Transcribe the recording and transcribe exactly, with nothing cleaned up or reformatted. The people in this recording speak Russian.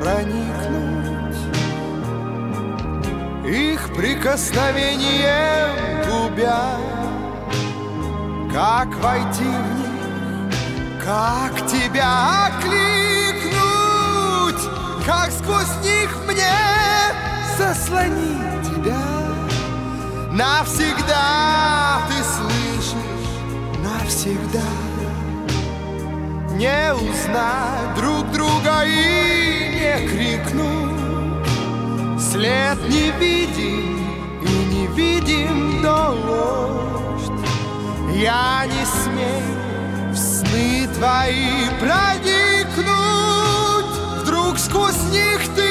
проникнуть, их прикосновением губя. Как войти в них, как тебя окликнуть, как сквозь них мне заслонить тебя. Навсегда, ты слышишь, навсегда не узнать друг друга и не крикнуть. След не видим и не видим дождь. Я не смею в сны твои проникнуть. Вдруг сквозь них ты